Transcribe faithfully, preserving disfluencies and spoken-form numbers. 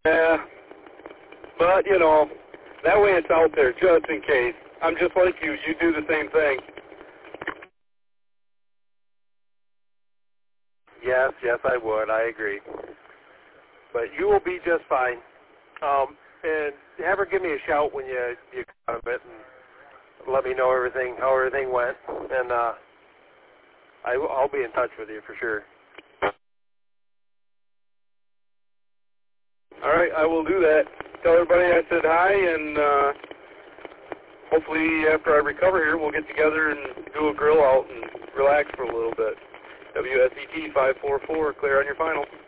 Yeah, but, you know, that way it's out there just in case. I'm just like you. You do the same thing. Yes, yes, I would. I agree. But you will be just fine. Um, and have her give me a shout when you you come out of it, and let me know everything, how everything went, and uh, I, I'll be in touch with you for sure. All right, I will do that. Tell everybody I said hi, and uh, hopefully after I recover here, we'll get together and do a grill out and relax for a little bit. W S E T five four four, clear on your final.